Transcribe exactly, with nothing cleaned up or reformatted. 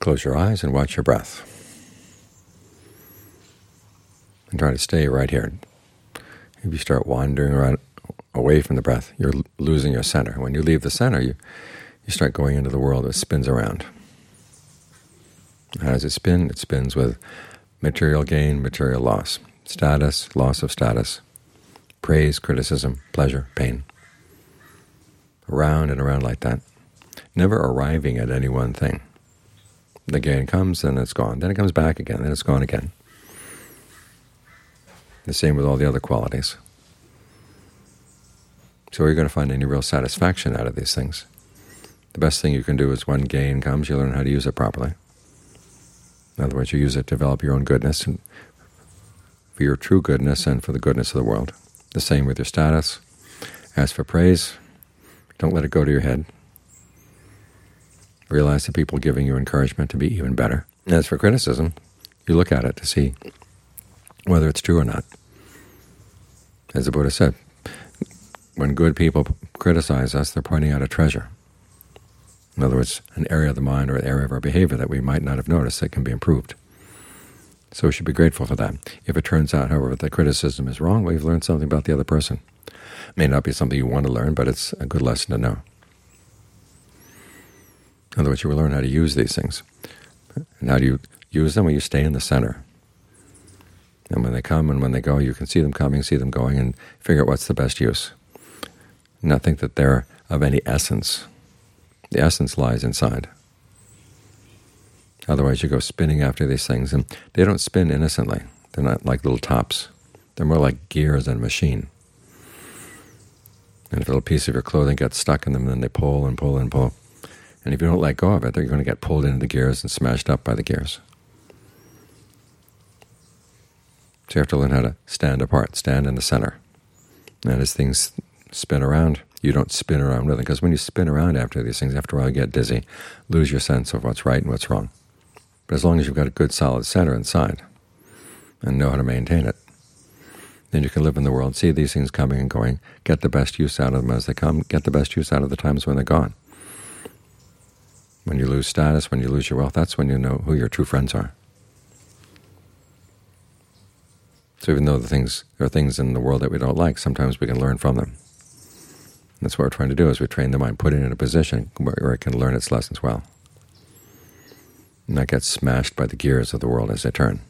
Close your eyes and watch your breath. And try to stay right here. If you start wandering around away from the breath, you're losing your center. When you leave the center, you, you start going into the world that spins around. How does it spin? It spins with material gain, material loss, status, loss of status, praise, criticism, pleasure, pain. Around and around like that, never arriving at any one thing. The gain comes, then it's gone. Then it comes back again, then it's gone again. The same with all the other qualities. So are you going to find any real satisfaction out of these things? The best thing you can do is when gain comes, you learn how to use it properly. In other words, you use it to develop your own goodness, and for your true goodness and for the goodness of the world. The same with your status. As for praise, don't let it go to your head. Realize the people giving you encouragement to be even better. As for criticism, you look at it to see whether it's true or not. As the Buddha said, when good people criticize us, they're pointing out a treasure. In other words, an area of the mind or an area of our behavior that we might not have noticed that can be improved. So we should be grateful for that. If it turns out, however, that the criticism is wrong, well, you've learned something about the other person. It may not be something you want to learn, but it's a good lesson to know. In other words, you will learn how to use these things. And how do you use them? Well, you stay in the center. And when they come and when they go, you can see them coming, see them going, and figure out what's the best use. Not think that they're of any essence. The essence lies inside. Otherwise you go spinning after these things, and they don't spin innocently. They're not like little tops. They're more like gears in a machine. And if a little piece of your clothing gets stuck in them, then they pull and pull and pull. And if you don't let go of it, they're going to get pulled into the gears and smashed up by the gears. So you have to learn how to stand apart, stand in the center. And as things spin around, you don't spin around with them, because when you spin around after these things, after a while you get dizzy, lose your sense of what's right and what's wrong. But as long as you've got a good solid center inside and know how to maintain it, then you can live in the world, see these things coming and going, get the best use out of them as they come, get the best use out of the times when they're gone. When you lose status, when you lose your wealth, that's when you know who your true friends are. So even though the things, there are things in the world that we don't like, sometimes we can learn from them. And that's what we're trying to do, is we train the mind, put it in a position where it can learn its lessons well, and not get smashed by the gears of the world as they turn.